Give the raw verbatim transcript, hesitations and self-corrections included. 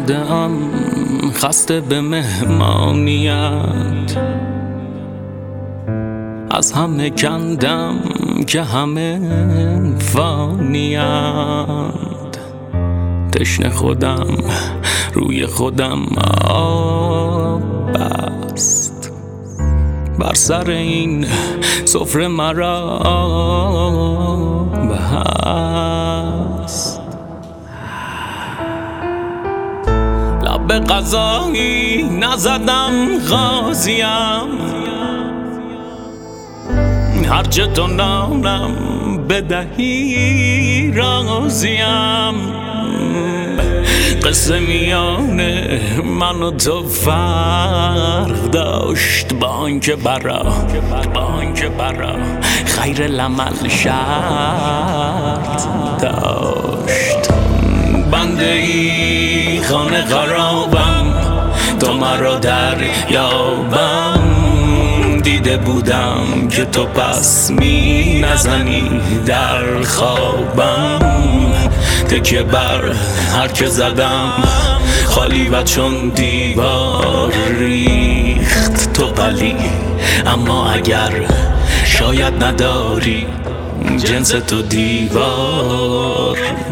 اومده ام خسته به مهمانیت، از همه کندم که همه فانیند. تشنه خودم روی خودم آب بست، بر سر این سفره مرا بست. لب به غذایی نزدم غازیم، هرچه تو نانم بدهی راضیم. قصه میان من و تو فرق داشت، با آنکه برا با آنکه برا خیر العمل شرط داشت. بنده ای خانه خرابم، تو مرا در یابم. دیده بودم که تو پس می نزنی در خوابم. تکیه بر هر که زدم خالی و چون دیوار ریخت. تو ولی اما اگر شاید نداری جنس تو دیوار